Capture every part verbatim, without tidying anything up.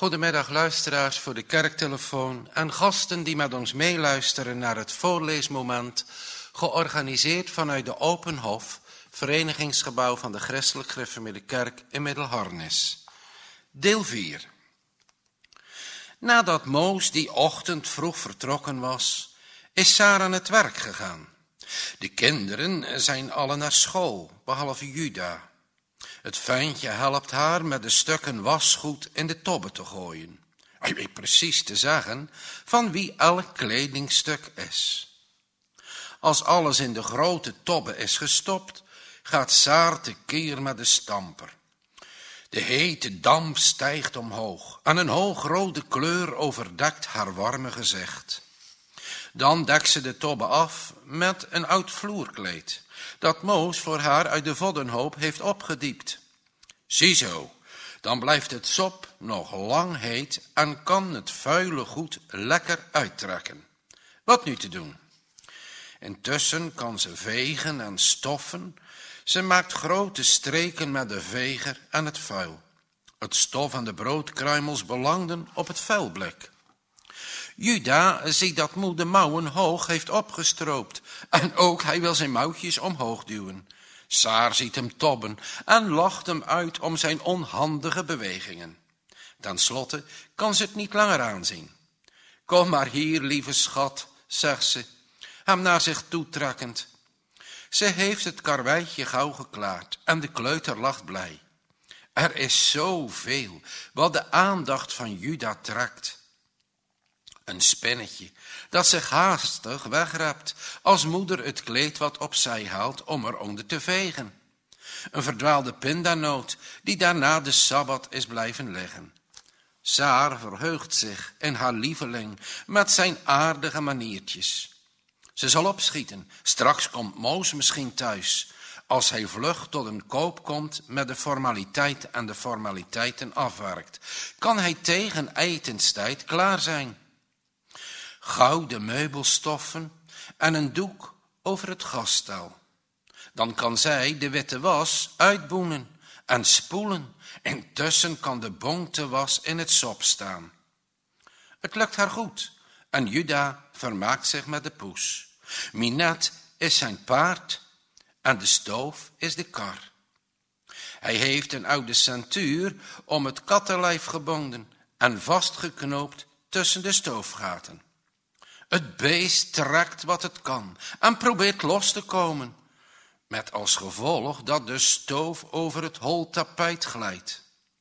Goedemiddag luisteraars voor de kerktelefoon en gasten die met ons meeluisteren naar het voorleesmoment, georganiseerd vanuit de Open Hof, verenigingsgebouw van de Christelijk Gereformeerde Kerk in Middelharnis. Deel vier. Nadat Moos die ochtend vroeg vertrokken was, is Saar aan het werk gegaan. De kinderen zijn alle naar school, behalve Juda. Het ventje helpt haar met de stukken wasgoed in de tobbe te gooien. Hij weet precies te zeggen van wie elk kledingstuk is. Als alles in de grote tobbe is gestopt, gaat Saar tekeer met de stamper. De hete damp stijgt omhoog en een hoogrode kleur overdekt haar warme gezicht. Dan dekt ze de tobbe af met een oud vloerkleed, dat Moos voor haar uit de voddenhoop heeft opgediept. Ziezo, dan blijft het sop nog lang heet en kan het vuile goed lekker uittrekken. Wat nu te doen? Intussen kan ze vegen en stoffen. Ze maakt grote streken met de veger en het vuil. Het stof en de broodkruimels belangden op het vuilblik. Juda ziet dat moe de mouwen hoog heeft opgestroopt en ook hij wil zijn mouwtjes omhoog duwen. Saar ziet hem tobben en lacht hem uit om zijn onhandige bewegingen. Ten slotte kan ze het niet langer aanzien. Kom maar hier, lieve schat, zegt ze, hem naar zich toetrekkend. Ze heeft het karweitje gauw geklaard en de kleuter lacht blij. Er is zoveel wat de aandacht van Juda trekt. Een spinnetje dat zich haastig wegrept als moeder het kleed wat opzij haalt om er onder te vegen. Een verdwaalde pindanoot die daarna de sabbat is blijven liggen. Saar verheugt zich in haar lieveling met zijn aardige maniertjes. Ze zal opschieten, straks komt Moos misschien thuis, als hij vlug tot een koop komt met de formaliteit en de formaliteiten afwerkt. Kan hij tegen etenstijd klaar zijn. Gouden meubelstoffen en een doek over het gasstel. Dan kan zij de witte was uitboenen en spoelen. Intussen kan de bonkte was in het sop staan. Het lukt haar goed en Juda vermaakt zich met de poes. Minet is zijn paard en de stoof is de kar. Hij heeft een oude centuur om het kattenlijf gebonden en vastgeknoopt tussen de stoofgaten. Het beest trekt wat het kan en probeert los te komen, met als gevolg dat de stoof over het hol tapijt glijdt.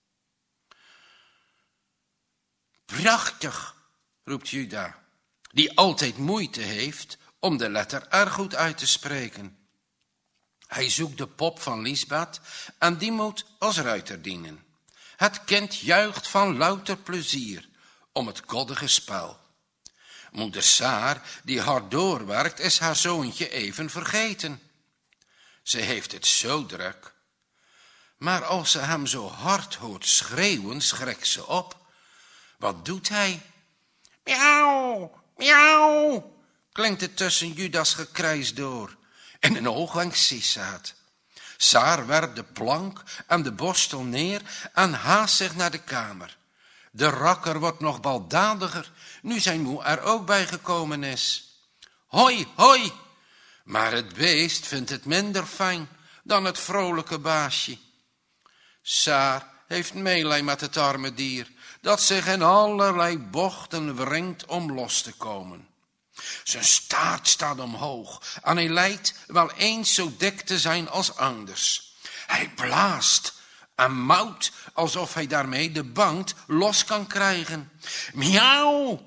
Prachtig, roept Juda, die altijd moeite heeft om de letter R goed uit te spreken. Hij zoekt de pop van Liesbeth en die moet als ruiter dienen. Het kind juicht van louter plezier om het koddige spel. Moeder Saar, die hard doorwerkt, is haar zoontje even vergeten. Ze heeft het zo druk. Maar als ze hem zo hard hoort schreeuwen, schrikt ze op. Wat doet hij? Miauw, miauw, klinkt het tussen Judas gekrijs door. In een oogwenk Sisaat. Saar werpt de plank en de borstel neer en haast zich naar de kamer. De rakker wordt nog baldadiger, nu zijn moe er ook bij gekomen is. Hoi, hoi! Maar het beest vindt het minder fijn dan het vrolijke baasje. Saar heeft meelij met het arme dier, dat zich in allerlei bochten wringt om los te komen. Zijn staart staat omhoog en hij lijkt wel eens zo dik te zijn als anders. Hij blaast en mouwt alsof hij daarmee de bank los kan krijgen. Miauw!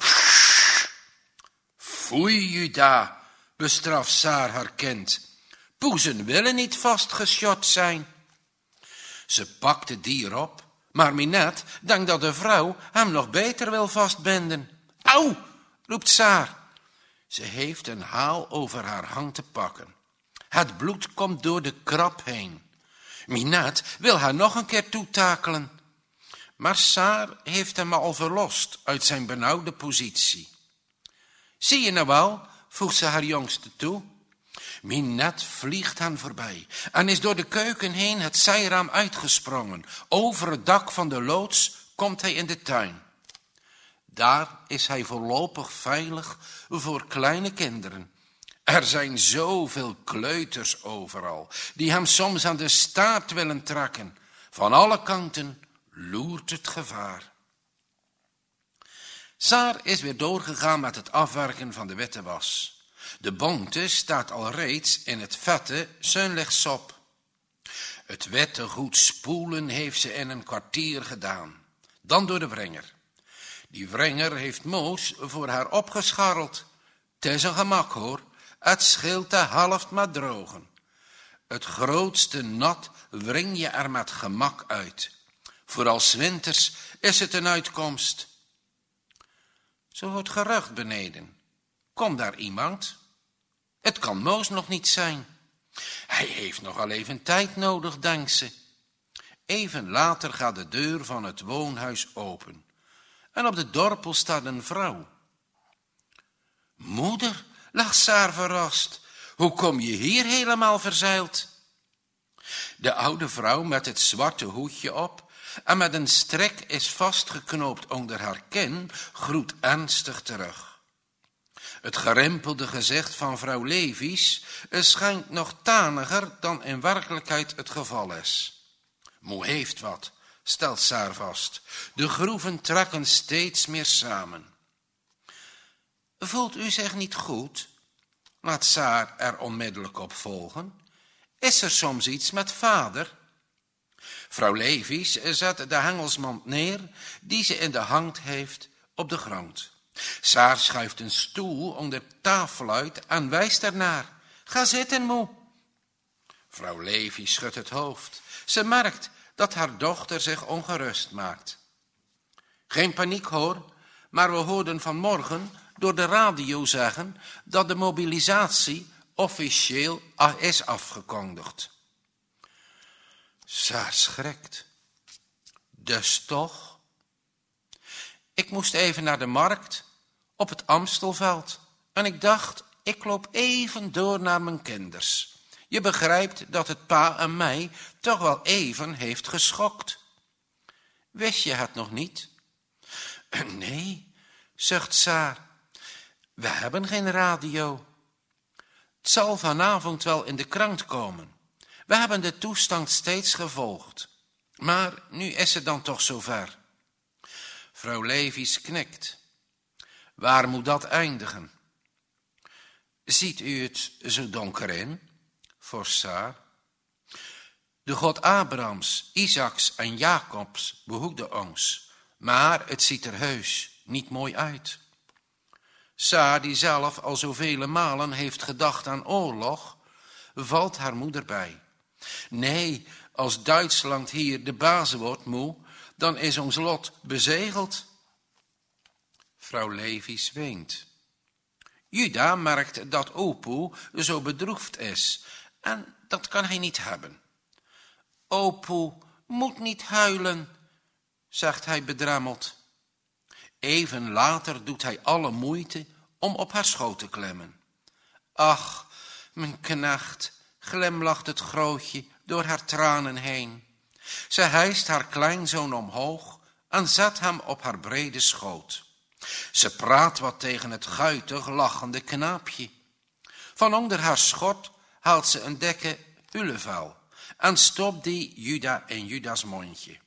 Foei, Juda, bestraft Saar haar kind. Poezen willen niet vastgeschot zijn. Ze pakt het dier op, maar Minet denkt dat de vrouw hem nog beter wil vastbinden. Auw, roept Saar. Ze heeft een haal over haar hang te pakken. Het bloed komt door de krab heen. Minet wil haar nog een keer toetakelen. Maar Saar heeft hem al verlost uit zijn benauwde positie. Zie je nou wel, voegt ze haar jongste toe. Minet vliegt hen voorbij en is door de keuken heen het zijraam uitgesprongen. Over het dak van de loods komt hij in de tuin. Daar is hij voorlopig veilig voor kleine kinderen. Er zijn zoveel kleuters overal, die hem soms aan de staart willen trekken. Van alle kanten loert het gevaar. Saar is weer doorgegaan met het afwerken van de witte was. De bonte staat al reeds in het vette zonlichtsop. Het witte goed spoelen heeft ze in een kwartier gedaan. Dan door de wringer. Die wringer heeft Moos voor haar opgescharreld. Het is een gemak hoor, het scheelt de helft maar drogen. Het grootste nat wring je er met gemak uit. Vooral 's winters is het een uitkomst. Zo hoort gerucht beneden. Komt daar iemand? Het kan Moos nog niet zijn. Hij heeft nog al even tijd nodig, denkt ze. Even later gaat de deur van het woonhuis open. En op de dorpel staat een vrouw. Moeder, lacht Saar verrast. Hoe kom je hier helemaal verzeild? De oude vrouw met het zwarte hoedje op en met een strik is vastgeknoopt onder haar kin, groet ernstig terug. Het gerimpelde gezicht van vrouw Levies schijnt nog taniger dan in werkelijkheid het geval is. Moe heeft wat, stelt Saar vast. De groeven trekken steeds meer samen. Voelt u zich niet goed? Laat Saar er onmiddellijk op volgen. Is er soms iets met vader? Vrouw Levies zet de hengelsmand neer die ze in de hand heeft op de grond. Saar schuift een stoel onder de tafel uit en wijst ernaar. Ga zitten, moe. Vrouw Levies schudt het hoofd. Ze merkt dat haar dochter zich ongerust maakt. Geen paniek hoor, maar we hoorden vanmorgen door de radio zeggen dat de mobilisatie officieel is afgekondigd. Saar schrikt. Dus toch? Ik moest even naar de markt op het Amstelveld en ik dacht, ik loop even door naar mijn kinders. Je begrijpt dat het pa en mij toch wel even heeft geschokt. Wist je het nog niet? Nee, zucht Saar. We hebben geen radio. Het zal vanavond wel in de krant komen. We hebben de toestand steeds gevolgd. Maar nu is het dan toch zover. Vrouw Levies knikt. Waar moet dat eindigen? Ziet u het zo donker in? Voor Saar. De God Abrahams, Isaaks en Jacobs behoedde ons. Maar het ziet er heus niet mooi uit. Saar, die zelf al zoveel malen heeft gedacht aan oorlog, valt haar moeder bij. Nee, als Duitsland hier de baas wordt, moe, dan is ons lot bezegeld. Vrouw Levies weent. Juda merkt dat Opoe zo bedroefd is en dat kan hij niet hebben. Opoe moet niet huilen, zegt hij bedremmeld. Even later doet hij alle moeite om op haar schoot te klimmen. Ach, mijn knecht, glimlacht het grootje door haar tranen heen. Ze hijst haar kleinzoon omhoog en zet hem op haar brede schoot. Ze praat wat tegen het guitig lachende knaapje. Van onder haar schort haalt ze een dikke ulevel en stopt die Juda in Juda's mondje.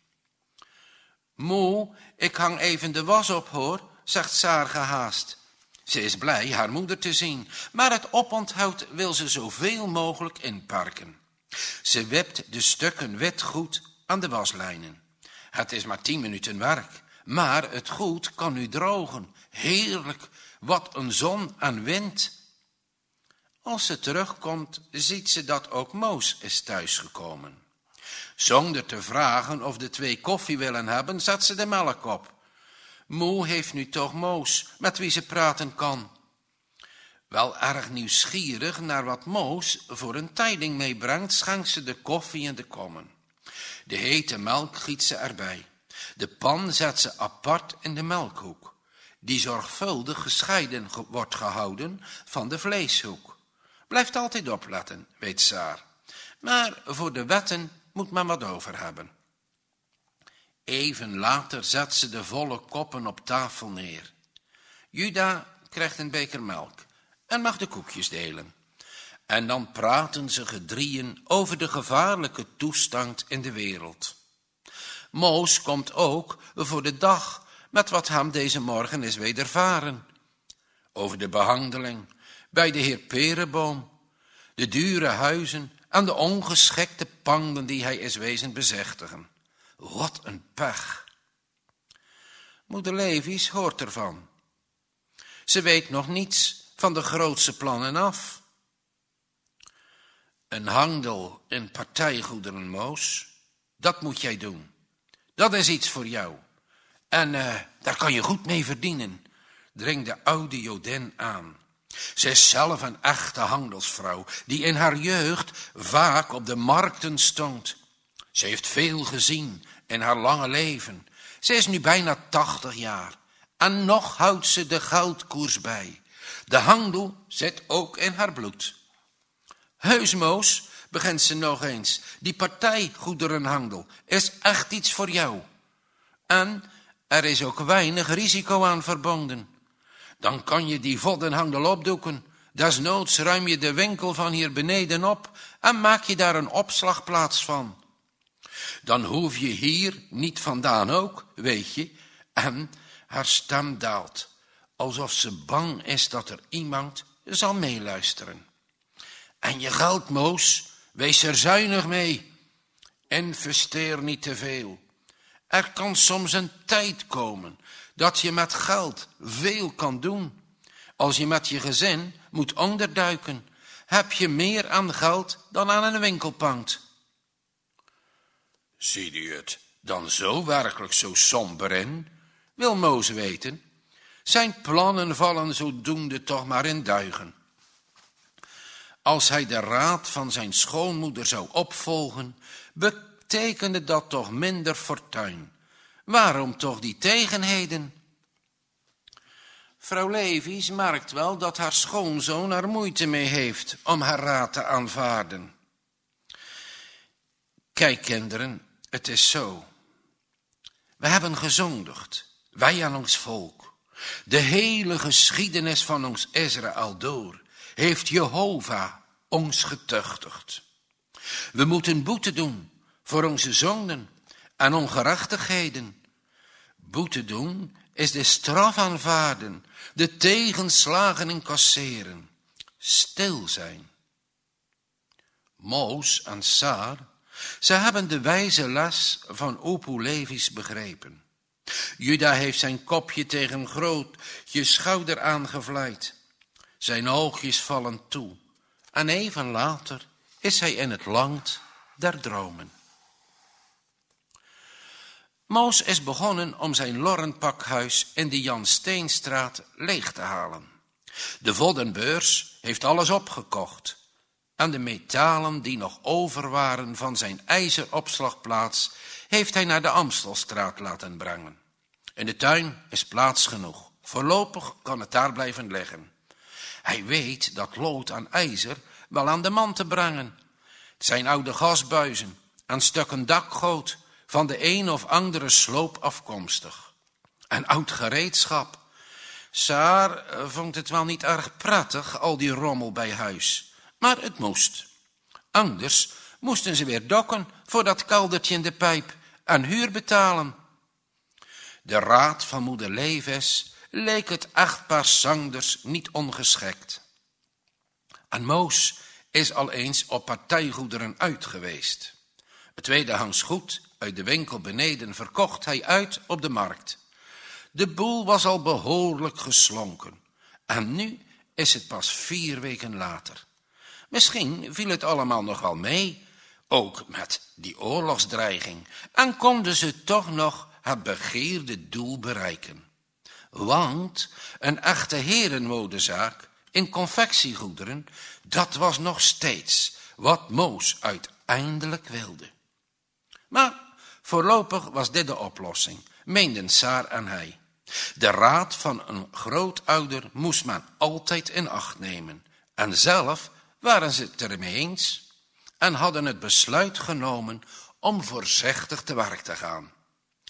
Moe, ik hang even de was op hoor, zegt Saar gehaast. Ze is blij haar moeder te zien, maar het oponthoud wil ze zoveel mogelijk inparken. Ze wipt de stukken wit goed aan de waslijnen. Het is maar tien minuten werk, maar het goed kan nu drogen. Heerlijk, wat een zon en wind. Als ze terugkomt, ziet ze dat ook Moos is thuisgekomen. Zonder te vragen of de twee koffie willen hebben, zet ze de melk op. Moe heeft nu toch Moos, met wie ze praten kan. Wel erg nieuwsgierig naar wat Moos voor een tijding meebrengt, schenkt ze de koffie in de kommen. De hete melk giet ze erbij. De pan zet ze apart in de melkhoek, die zorgvuldig gescheiden wordt gehouden van de vleeshoek. Blijft altijd opletten, weet Saar. Maar voor de wetten moet men wat over hebben. Even later zet ze de volle koppen op tafel neer. Juda krijgt een beker melk en mag de koekjes delen. En dan praten ze gedrieën over de gevaarlijke toestand in de wereld. Moos komt ook voor de dag met wat hem deze morgen is wedervaren. Over de behandeling bij de heer Pereboom, de dure huizen en de ongeschikte panden die hij is wezen bezichtigen. Wat een pech. Moeder Levies hoort ervan. Ze weet nog niets van de grootste plannen af. Een handel in partijgoederen, Moos, dat moet jij doen. Dat is iets voor jou. En uh, daar kan je goed mee verdienen, dringt de oude Jodin aan. Ze is zelf een echte handelsvrouw, die in haar jeugd vaak op de markten stond. Ze heeft veel gezien in haar lange leven. Ze is nu bijna tachtig jaar. En nog houdt ze de goudkoers bij. De handel zit ook in haar bloed. Heus, Moos, begint ze nog eens, die partijgoederenhandel is echt iets voor jou. En er is ook weinig risico aan verbonden. Dan kan je die voddenhandel opdoeken. Desnoods ruim je de winkel van hier beneden op en maak je daar een opslagplaats van. Dan hoef je hier niet vandaan ook, weet je. En haar stem daalt, alsof ze bang is dat er iemand zal meeluisteren. En je geld, Moos, wees er zuinig mee. Investeer niet te veel. Er kan soms een tijd komen dat je met geld veel kan doen. Als je met je gezin moet onderduiken, heb je meer aan geld dan aan een winkelpand. Zie je het dan zo werkelijk zo somber in? Wil Moos weten. Zijn plannen vallen zodoende toch maar in duigen. Als hij de raad van zijn schoonmoeder zou opvolgen, betekende dat toch minder fortuin. Waarom toch die tegenheden? Vrouw Levies merkt wel dat haar schoonzoon er moeite mee heeft om haar raad te aanvaarden. Kijk, kinderen, het is zo. We hebben gezondigd, wij aan ons volk. De hele geschiedenis van ons Israël door heeft Jehovah ons getuchtigd. We moeten boete doen voor onze zonden en ongerechtigheden. Boete doen is de straf aanvaarden, de tegenslagen incasseren, stil zijn. Moos en Saar, ze hebben de wijze les van Opoe Levies begrepen. Juda heeft zijn kopje tegen grootje schouder aangevleid. Zijn oogjes vallen toe en even later is hij in het land der dromen. Moos is begonnen om zijn lorrenpakhuis in de Jan Steenstraat leeg te halen. De voddenbeurs heeft alles opgekocht en de metalen die nog over waren van zijn ijzeropslagplaats heeft hij naar de Amstelstraat laten brengen. In de tuin is plaats genoeg. Voorlopig kan het daar blijven liggen. Hij weet dat lood en ijzer wel aan de man te brengen. Het zijn oude gasbuizen en stukken dakgoot van de een of andere sloop afkomstig. En oud gereedschap. Saar vond het wel niet erg prettig, al die rommel bij huis. Maar het moest. Anders moesten ze weer dokken voor dat keldertje in de pijp en huur betalen. De raad van moeder Levies leek het echtpaar Sanders niet ongeschikt. En Moos is al eens op partijgoederen uit geweest. Het tweedehands goed uit de winkel beneden verkocht hij uit op de markt. De boel was al behoorlijk geslonken. En nu is het pas vier weken later. Misschien viel het allemaal nog wel mee, ook met die oorlogsdreiging, en konden ze toch nog het begeerde doel bereiken. Want een echte herenmodezaak in confectiegoederen, dat was nog steeds wat Moos uiteindelijk wilde. Maar voorlopig was dit de oplossing, meenden Saar en hij. De raad van een grootouder moest men altijd in acht nemen. En zelf waren ze het ermee eens en hadden het besluit genomen om voorzichtig te werk te gaan.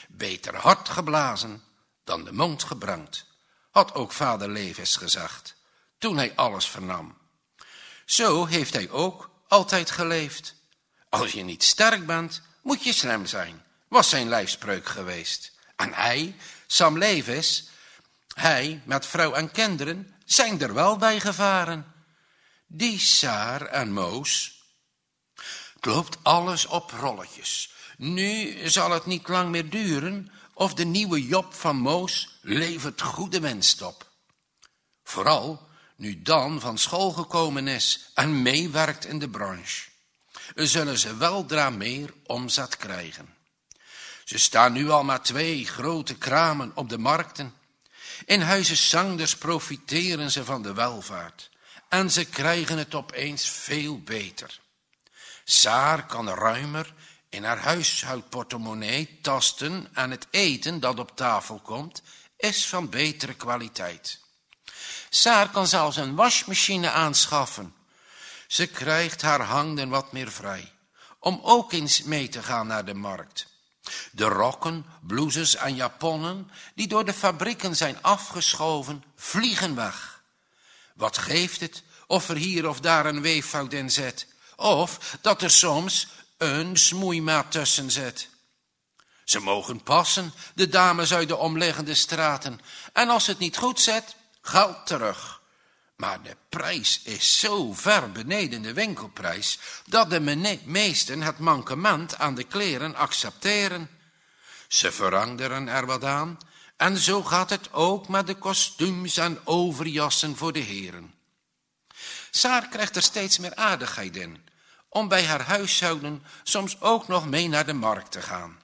Beter hard geblazen dan de mond gebrand, had ook vader Levis gezegd, toen hij alles vernam. Zo heeft hij ook altijd geleefd. Als je niet sterk bent, moet je slim zijn, was zijn lijfspreuk geweest. En hij, Sam Levis, hij met vrouw en kinderen, zijn er wel bij gevaren. Die Saar en Moos. Het loopt alles op rolletjes. Nu zal het niet lang meer duren of de nieuwe Job van Moos levert goede winst op. Vooral nu Dan van school gekomen is en meewerkt in de branche. Zullen ze weldra meer omzet krijgen. Ze staan nu al met twee grote kramen op de markten. In huizen Sanders profiteren ze van de welvaart. En ze krijgen het opeens veel beter. Saar kan ruimer in haar huishoudportemonnee tasten en het eten dat op tafel komt is van betere kwaliteit. Saar kan zelfs een wasmachine aanschaffen. Ze krijgt haar handen wat meer vrij, om ook eens mee te gaan naar de markt. De rokken, blouses en japonnen, die door de fabrieken zijn afgeschoven, vliegen weg. Wat geeft het of er hier of daar een weeffout in zit, of dat er soms een smoeimaat tussen zit. Ze mogen passen, de dames uit de omliggende straten, en als het niet goed zit, geld terug. Maar de prijs is zo ver beneden de winkelprijs, dat de meesten het mankement aan de kleren accepteren. Ze veranderen er wat aan, en zo gaat het ook met de kostuums en overjassen voor de heren. Saar krijgt er steeds meer aardigheid in, om bij haar huishouden soms ook nog mee naar de markt te gaan.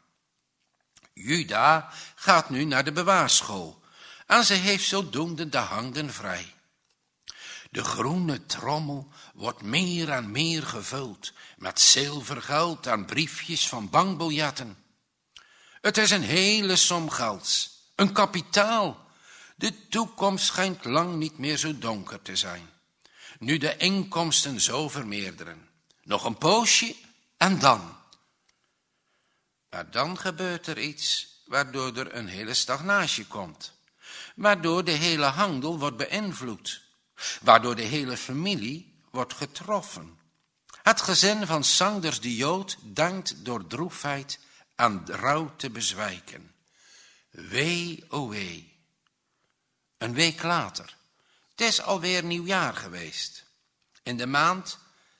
Juda gaat nu naar de bewaarschool, en ze heeft zodoende de handen vrij. De groene trommel wordt meer en meer gevuld met zilvergeld en briefjes van bankbiljetten. Het is een hele som gelds, een kapitaal. De toekomst schijnt lang niet meer zo donker te zijn, nu de inkomsten zo vermeerderen. Nog een poosje en dan. Maar dan gebeurt er iets waardoor er een hele stagnatie komt, waardoor de hele handel wordt beïnvloed, waardoor de hele familie wordt getroffen. Het gezin van Sanders de Jood denkt door droefheid aan rouw te bezwijken. Wee, o wee. Een week later, het is alweer nieuwjaar geweest. In de maand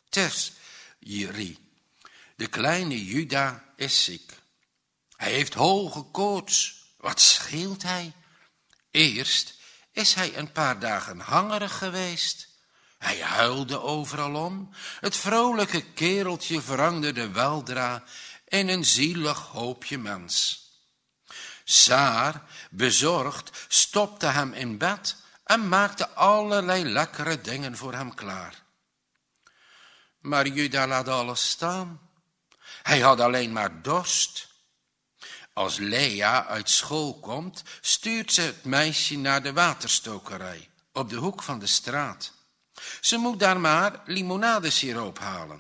Tisri. De kleine Juda is ziek. Hij heeft hoge koorts. Wat scheelt hij? Eerst is hij een paar dagen hangerig geweest. Hij huilde overal om. Het vrolijke kereltje veranderde weldra in een zielig hoopje mens. Saar, bezorgd, stopte hem in bed en maakte allerlei lekkere dingen voor hem klaar. Maar Juda laat alles staan. Hij had alleen maar dorst. Als Lea uit school komt, stuurt ze het meisje naar de waterstokerij op de hoek van de straat. Ze moet daar maar limonadesiroop halen.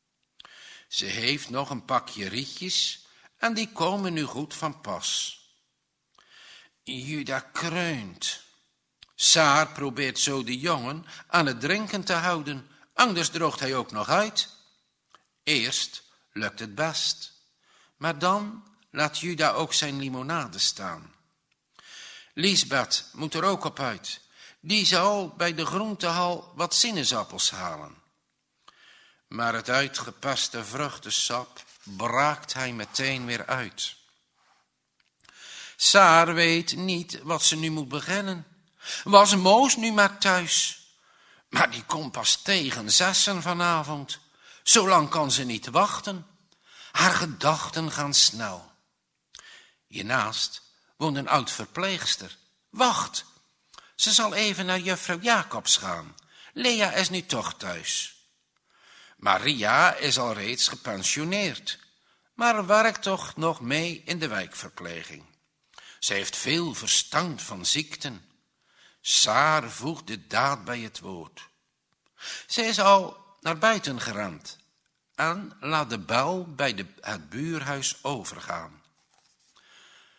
Ze heeft nog een pakje rietjes en die komen nu goed van pas. Juda kreunt. Saar probeert zo de jongen aan het drinken te houden, anders droogt hij ook nog uit. Eerst lukt het best, maar dan laat Juda ook zijn limonade staan. Liesbeth moet er ook op uit. Die zal bij de groentehal wat sinaasappels halen. Maar het uitgeperste vruchtensap braakt hij meteen weer uit. Saar weet niet wat ze nu moet beginnen. Was Moos nu maar thuis? Maar die komt pas tegen zessen vanavond. Zolang kan ze niet wachten. Haar gedachten gaan snel. Hiernaast woont een oud verpleegster. Wacht, ze zal even naar juffrouw Jacobs gaan. Lea is nu toch thuis. Maria is al reeds gepensioneerd, maar werkt toch nog mee in de wijkverpleging. Ze heeft veel verstand van ziekten. Saar voegt de daad bij het woord. Ze is al naar buiten gerend en laat de bel bij de, het buurhuis overgaan.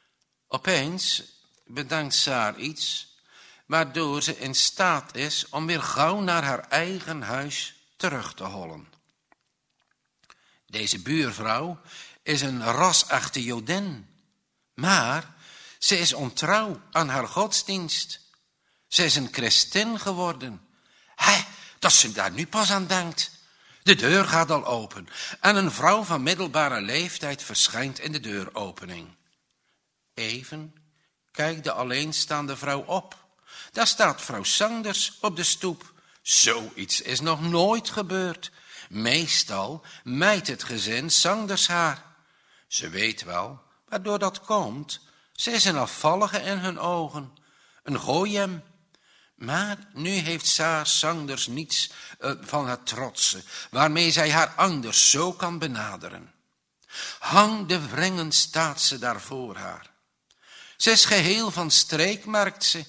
Opeens bedenkt Saar iets, waardoor ze in staat is om weer gauw naar haar eigen huis terug te hollen. Deze buurvrouw is een rasechte Jodin, maar ze is ontrouw aan haar godsdienst. Ze is een christin geworden. Hé, dat ze daar nu pas aan denkt. De deur gaat al open en een vrouw van middelbare leeftijd verschijnt in de deuropening. Even kijkt de alleenstaande vrouw op. Daar staat vrouw Sanders op de stoep. Zoiets is nog nooit gebeurd. Meestal mijt het gezin Sanders haar. Ze weet wel waardoor dat komt. Ze is een afvallige in hun ogen, een gooiem. Maar nu heeft Saar Sanders niets uh, van het trotse, waarmee zij haar anders zo kan benaderen. Hang de wringen staat ze daar voor haar. Ze is geheel van streek, merkt ze.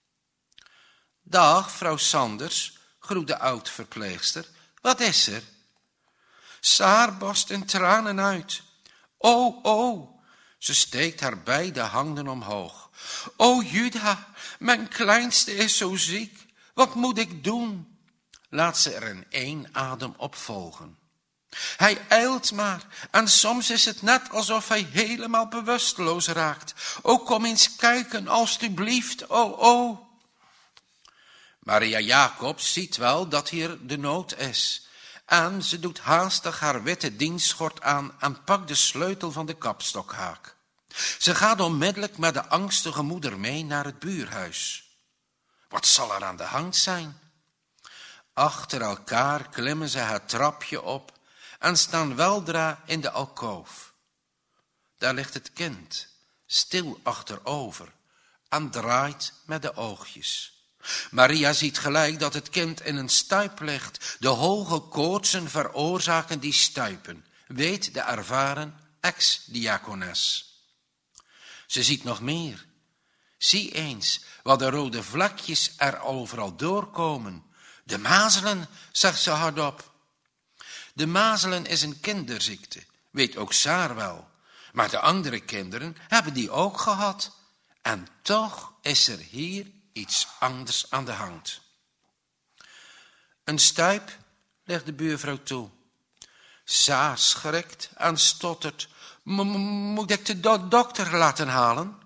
Dag, vrouw Sanders, groet de oud-verpleegster. Wat is er? Saar barst in tranen uit. O, o, ze steekt haar beide handen omhoog. O, Juda, mijn kleinste is zo ziek. Wat moet ik doen? Laat ze er in één adem op volgen. Hij ijlt maar en soms is het net alsof hij helemaal bewusteloos raakt. O, kom eens kijken, alstublieft, o, o. Maria Jacobs ziet wel dat hier de nood is. En ze doet haastig haar witte dienstschort aan en pakt de sleutel van de kapstokhaak. Ze gaat onmiddellijk met de angstige moeder mee naar het buurhuis. Wat zal er aan de hand zijn? Achter elkaar klimmen ze het trapje op en staan weldra in de alkoof. Daar ligt het kind, stil achterover, en draait met de oogjes. Maria ziet gelijk dat het kind in een stuip ligt. De hoge koortsen veroorzaken die stuipen, weet de ervaren ex-diakones. Ze ziet nog meer. Zie eens wat de rode vlekjes er overal doorkomen. De mazelen, zegt ze hardop. De mazelen is een kinderziekte, weet ook Saar wel. Maar de andere kinderen hebben die ook gehad. En toch is er hier iets anders aan de hand. Een stuip, legt de buurvrouw toe. Saar schrikt en stottert. Moet ik de do- dokter laten halen?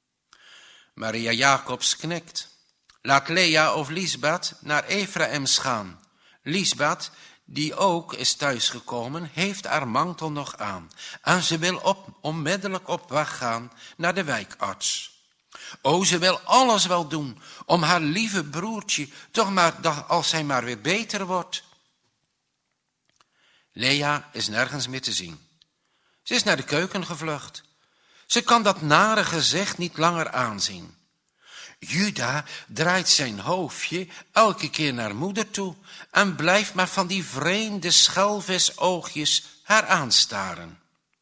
Maria Jacobs knikt. Laat Lea of Liesbeth naar Efraims gaan. Liesbeth, die ook is thuisgekomen, heeft haar mantel nog aan. En ze wil op, onmiddellijk op weg gaan naar de wijkarts. O, ze wil alles wel doen om haar lieve broertje, toch maar als hij maar weer beter wordt. Lea is nergens meer te zien. Ze is naar de keuken gevlucht. Ze kan dat nare gezicht niet langer aanzien. Juda draait zijn hoofdje elke keer naar moeder toe en blijft maar van die vreemde schelvisoogjes haar aanstaren.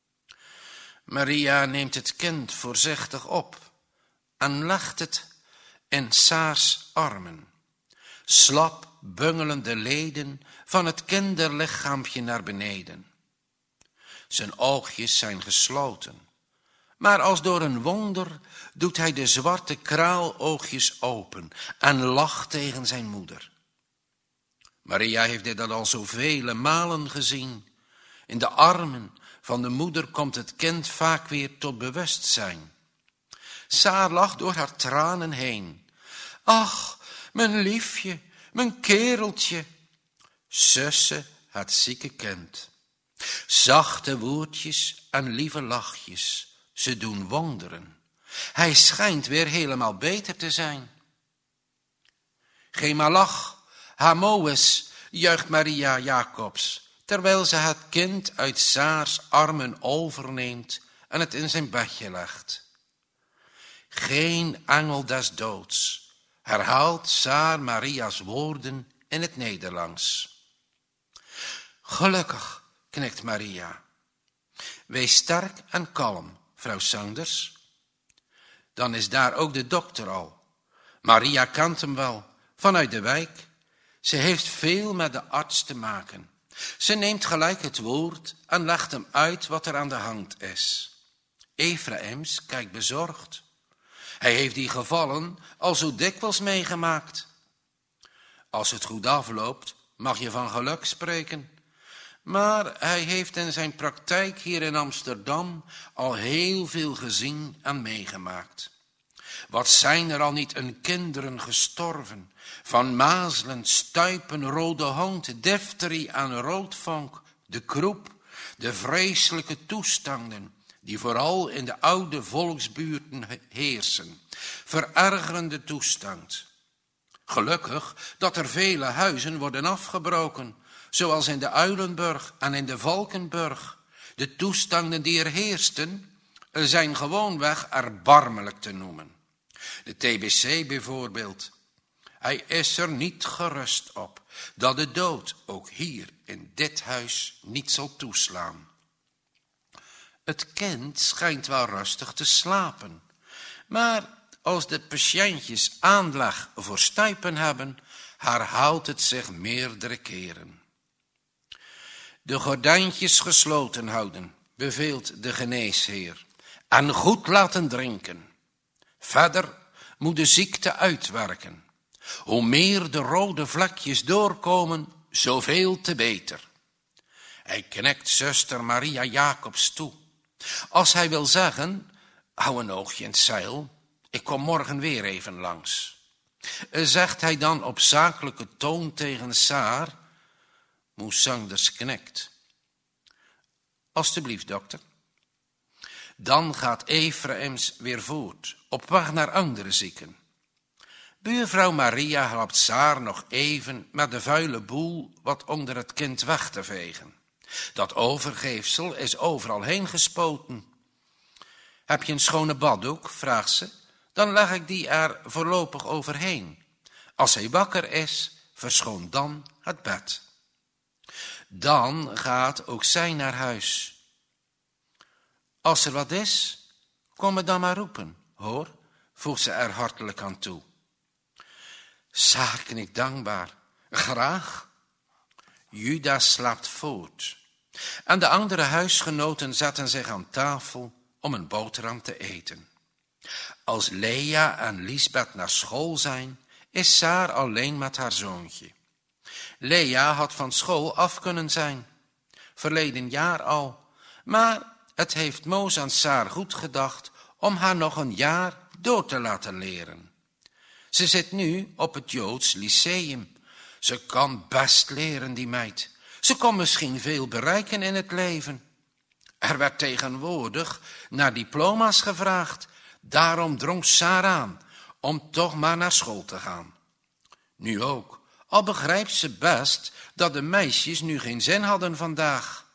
Maria neemt het kind voorzichtig op en legt het in Saars armen. Slap bungelen de leden van het kinderlichaampje naar beneden. Zijn oogjes zijn gesloten, maar als door een wonder doet hij de zwarte kraaloogjes open en lacht tegen zijn moeder. Maria heeft dit al zoveel malen gezien. In de armen van de moeder komt het kind vaak weer tot bewustzijn. Saar lacht door haar tranen heen. Ach, mijn liefje, mijn kereltje. Sussen het zieke kind. Zachte woordjes en lieve lachjes, ze doen wonderen. Hij schijnt weer helemaal beter te zijn. Gemalach, Hamoes, juicht Maria Jacobs, terwijl ze het kind uit Saars armen overneemt en het in zijn bedje legt. Geen engel des doods, herhaalt Saar Maria's woorden in het Nederlands. Gelukkig, knikt Maria. Wees sterk en kalm, vrouw Sanders. Dan is daar ook de dokter al. Maria kent hem wel, vanuit de wijk. Ze heeft veel met de arts te maken. Ze neemt gelijk het woord en legt hem uit wat er aan de hand is. Efraims kijkt bezorgd. Hij heeft die gevallen al zo dikwijls meegemaakt. Als het goed afloopt, mag je van geluk spreken. Maar hij heeft in zijn praktijk hier in Amsterdam al heel veel gezien en meegemaakt. Wat zijn er al niet een kinderen gestorven, van mazelen, stuipen, rode hond, difterie en roodvonk, de kroep, de vreselijke toestanden, die vooral in de oude volksbuurten heersen, verergerende toestand. Gelukkig dat er vele huizen worden afgebroken, zoals in de Uilenburg en in de Valkenburg. De toestanden die er heersten, zijn gewoonweg erbarmelijk te noemen. De T B C bijvoorbeeld. Hij is er niet gerust op dat de dood ook hier in dit huis niet zal toeslaan. Het kind schijnt wel rustig te slapen, maar als de patiëntjes aanleg voor stuipen hebben, herhaalt het zich meerdere keren. De gordijntjes gesloten houden, beveelt de geneesheer, en goed laten drinken. Verder moet de ziekte uitwerken. Hoe meer de rode vlekjes doorkomen, zoveel te beter. Hij knikt zuster Maria Jacobs toe. Als hij wil zeggen, hou een oogje in het zeil, ik kom morgen weer even langs. Zegt hij dan op zakelijke toon tegen Saar, moes Sanders knikt. Alsjeblieft, dokter. Dan gaat Efraims weer voort, op weg naar andere zieken. Buurvrouw Maria helpt Saar nog even met de vuile boel wat onder het kind weg te vegen. Dat overgeefsel is overal heen gespoten. Heb je een schone baddoek, vraagt ze, dan leg ik die er voorlopig overheen. Als hij wakker is, verschoon dan het bed. Dan gaat ook zij naar huis. Als er wat is, kom me dan maar roepen, hoor, voegt ze er hartelijk aan toe. Saar knikt dankbaar, graag. Judas slaapt voort. En de andere huisgenoten zetten zich aan tafel om een boterham te eten. Als Lea en Liesbeth naar school zijn, is Saar alleen met haar zoontje. Lea had van school af kunnen zijn, verleden jaar al, maar het heeft Moos aan Saar goed gedacht om haar nog een jaar door te laten leren. Ze zit nu op het Joods Lyceum. Ze kan best leren, die meid. Ze kon misschien veel bereiken in het leven. Er werd tegenwoordig naar diploma's gevraagd. Daarom drong Saar aan om toch maar naar school te gaan. Nu ook, al begrijpt ze best dat de meisjes nu geen zin hadden vandaag.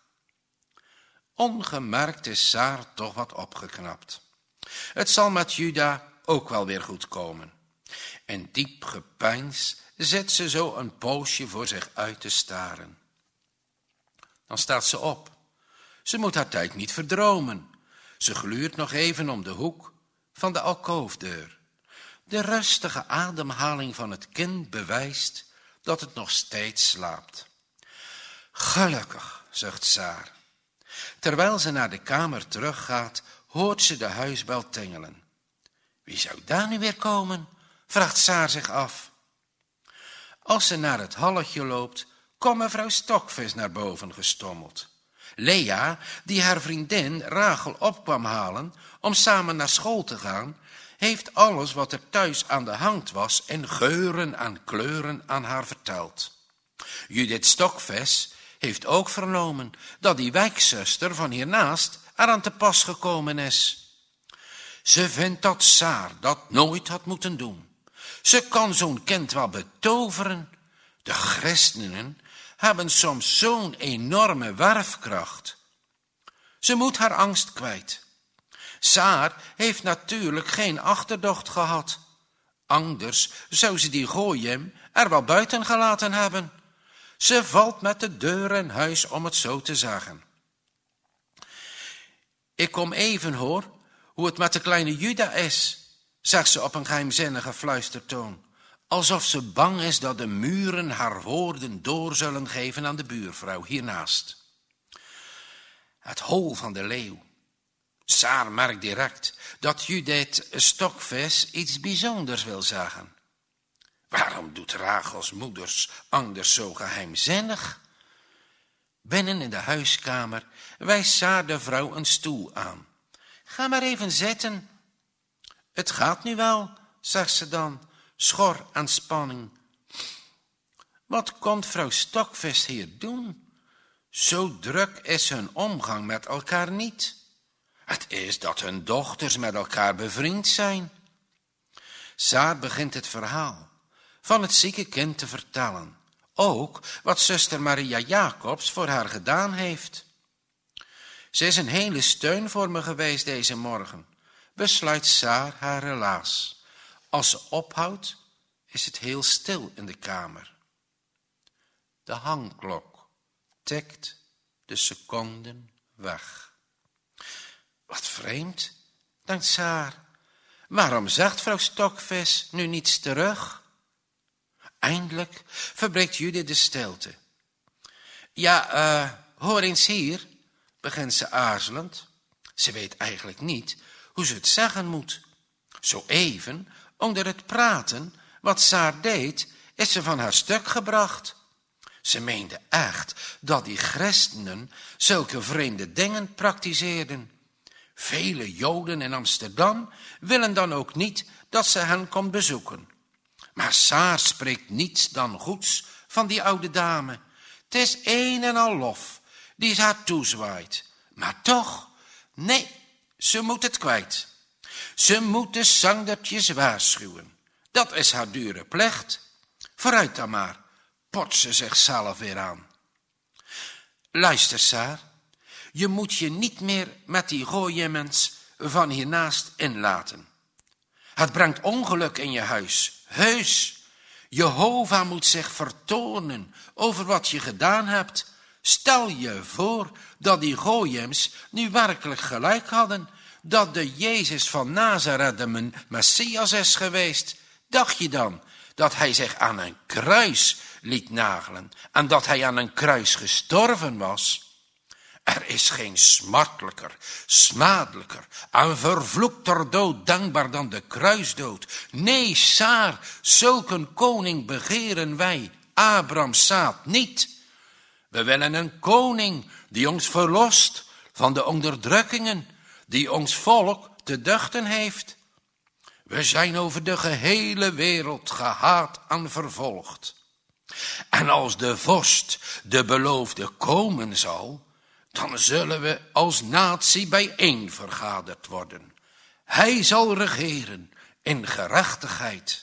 Ongemerkt is Saar toch wat opgeknapt. Het zal met Juda ook wel weer goed komen. In diep gepeins zit ze zo een poosje voor zich uit te staren. Dan staat ze op. Ze moet haar tijd niet verdromen. Ze gluurt nog even om de hoek van de alkoofdeur. De rustige ademhaling van het kind bewijst dat het nog steeds slaapt. Gelukkig, zucht Saar. Terwijl ze naar de kamer teruggaat, hoort ze de huisbel tingelen. Wie zou daar nu weer komen? Vraagt Saar zich af. Als ze naar het halletje loopt, komt mevrouw Stokvis naar boven gestommeld. Lea, die haar vriendin Rachel op kwam halen om samen naar school te gaan, heeft alles wat er thuis aan de hand was in geuren en kleuren aan haar verteld. Judith Stokvis heeft ook vernomen dat die wijkzuster van hiernaast eraan te pas gekomen is. Ze vindt dat Saar dat nooit had moeten doen. Ze kan zo'n kind wel betoveren. De christenen hebben soms zo'n enorme werfkracht. Ze moet haar angst kwijt. Saar heeft natuurlijk geen achterdocht gehad. Anders zou ze die gooien er wel buiten gelaten hebben. Ze valt met de deur in huis, om het zo te zeggen. Ik kom even, hoor, hoe het met de kleine Juda is, zegt ze op een geheimzinnige fluistertoon, alsof ze bang is dat de muren haar woorden door zullen geven aan de buurvrouw hiernaast. Het hol van de leeuw. Saar merkt direct dat Judith Stokvis iets bijzonders wil zeggen. Waarom doet Rachels moeders anders zo geheimzinnig? Binnen in de huiskamer wijst Saar de vrouw een stoel aan. Ga maar even zitten. Het gaat nu wel, zegt ze dan, schor aan spanning. Wat komt vrouw Stokvis hier doen? Zo druk is hun omgang met elkaar niet. Het is dat hun dochters met elkaar bevriend zijn. Saar begint het verhaal van het zieke kind te vertellen. Ook wat zuster Maria Jacobs voor haar gedaan heeft. Ze is een hele steun voor me geweest deze morgen, besluit Saar haar relaas. Als ze ophoudt, is het heel stil in de kamer. De hangklok tikt de seconden weg. Wat vreemd, denkt Saar. Waarom zegt vrouw Stokvis nu niets terug? Eindelijk verbreekt Judith de stilte. Ja, uh, hoor eens hier, begint ze aarzelend. Ze weet eigenlijk niet hoe ze het zeggen moet. Zo even, onder het praten, wat Saar deed, is ze van haar stuk gebracht. Ze meende echt dat die christenen zulke vreemde dingen praktiseerden. Vele Joden in Amsterdam willen dan ook niet dat ze hen komt bezoeken. Maar Saar spreekt niets dan goeds van die oude dame. Het is een en al lof die ze haar toezwaait. Maar toch, nee, ze moet het kwijt. Ze moet de zangertjes waarschuwen. Dat is haar dure plicht. Vooruit dan maar, pot ze zichzelf weer aan. Luister, Saar, je moet je niet meer met die gooiemens van hiernaast inlaten. Het brengt ongeluk in je huis, heus. Jehovah moet zich vertonen over wat je gedaan hebt. Stel je voor dat die gooiems nu werkelijk gelijk hadden, dat de Jezus van Nazareth de Messias is geweest. Dacht je dan dat hij zich aan een kruis liet nagelen en dat hij aan een kruis gestorven was? Er is geen smartelijker, smadelijker en vervloekter dood dankbaar dan de kruisdood. Nee, Saar, zulk een koning begeren wij, Abrahams zaad, niet. We willen een koning die ons verlost van de onderdrukkingen, die ons volk te duchten heeft. We zijn over de gehele wereld gehaat en vervolgd. En als de vorst, de beloofde, komen zal, dan zullen we als natie bijeen vergaderd worden. Hij zal regeren in gerechtigheid.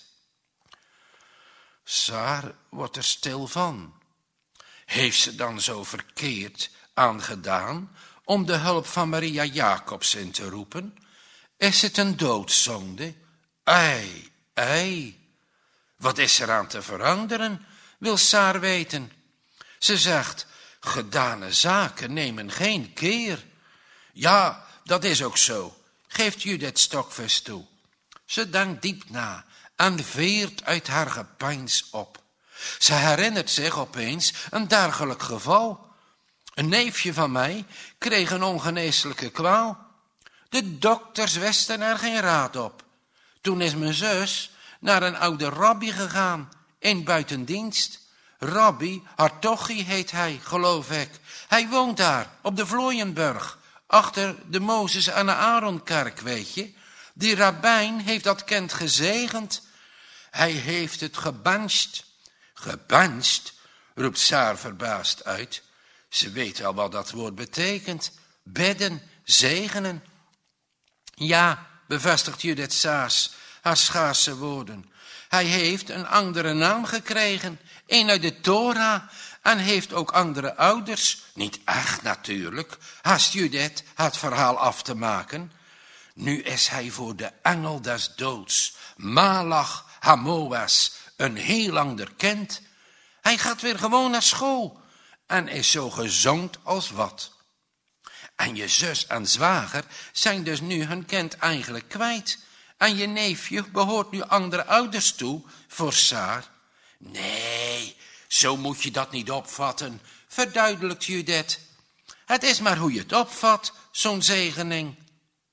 Saar wordt er stil van. Heeft ze dan zo verkeerd aangedaan om de hulp van Maria Jacobs in te roepen? Is het een doodzonde? Ei, ei. Wat is er aan te veranderen, wil Saar weten. Ze zegt, gedane zaken nemen geen keer. Ja, dat is ook zo, geeft Judith Stokvis toe. Ze denkt diep na en veert uit haar gepeins op. Ze herinnert zich opeens een dergelijk geval. Een neefje van mij kreeg een ongeneeslijke kwaal. De dokters wisten er geen raad op. Toen is mijn zus naar een oude rabbi gegaan, in buitendienst. Rabbi Hartogi heet hij, geloof ik. Hij woont daar, op de Vlooienburg, achter de Mozes en de Aaronkerk, weet je. Die rabbijn heeft dat kind gezegend. Hij heeft het gebanst. Gebanst, roept Saar verbaasd uit. Ze weet al wat dat woord betekent. Bidden, zegenen. Ja, bevestigt Judith Saars haar schaarse woorden. Hij heeft een andere naam gekregen, een uit de Torah, en heeft ook andere ouders. Niet echt natuurlijk, haast Judith het verhaal af te maken. Nu is hij voor de engel des doods, Malach Hamoas, een heel ander kind. Hij gaat weer gewoon naar school en is zo gezond als wat. En je zus en zwager zijn dus nu hun kind eigenlijk kwijt. En je neefje behoort nu andere ouders toe, voor Saar. Nee, zo moet je dat niet opvatten, verduidelijkt Judith. Het is maar hoe je het opvat, zo'n zegening.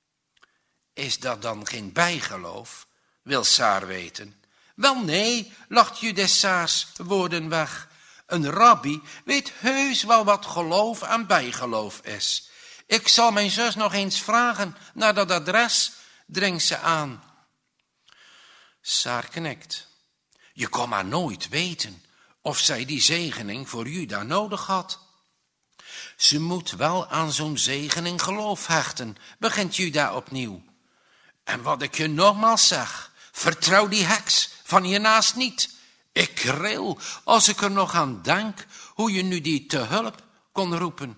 Is dat dan geen bijgeloof? Wil Saar weten. Wel nee, lacht Judas Saars woorden weg. Een rabbi weet heus wel wat geloof en bijgeloof is. Ik zal mijn zus nog eens vragen naar dat adres, dringt ze aan. Saar knikt. Je kon maar nooit weten of zij die zegening voor Juda nodig had. Ze moet wel aan zo'n zegening geloof hechten, begint Juda opnieuw. En wat ik je nogmaals zeg, vertrouw die heks van hiernaast niet. Ik ril als ik er nog aan denk hoe je nu die te hulp kon roepen.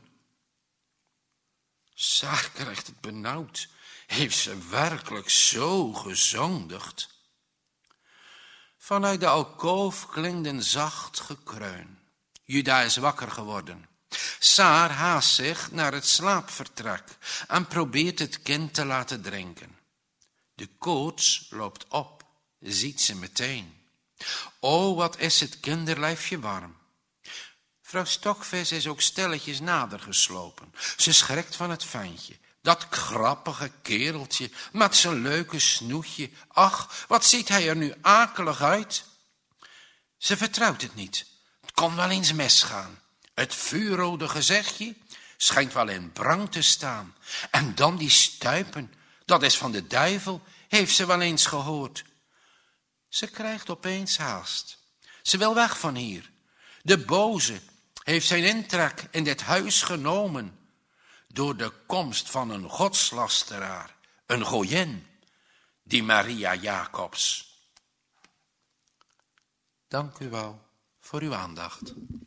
Saar krijgt het benauwd. Heeft ze werkelijk zo gezondigd? Vanuit de alkoof klinkt een zacht gekreun. Juda is wakker geworden. Saar haast zich naar het slaapvertrek en probeert het kind te laten drinken. De koorts loopt op, ziet ze meteen. O, wat is het kinderlijfje warm. Vrouw Stokvis is ook stilletjes nader geslopen. Ze schrikt van het ventje. Dat grappige kereltje met zijn leuke snoetje. Ach, wat ziet hij er nu akelig uit. Ze vertrouwt het niet. Het kon wel eens misgaan. Het vuurrode gezichtje schijnt wel in brand te staan. En dan die stuipen, dat is van de duivel, heeft ze wel eens gehoord. Ze krijgt opeens haast. Ze wil weg van hier. De boze heeft zijn intrek in dit huis genomen door de komst van een godslasteraar, een gooien, die Maria Jacobs. Dank u wel voor uw aandacht.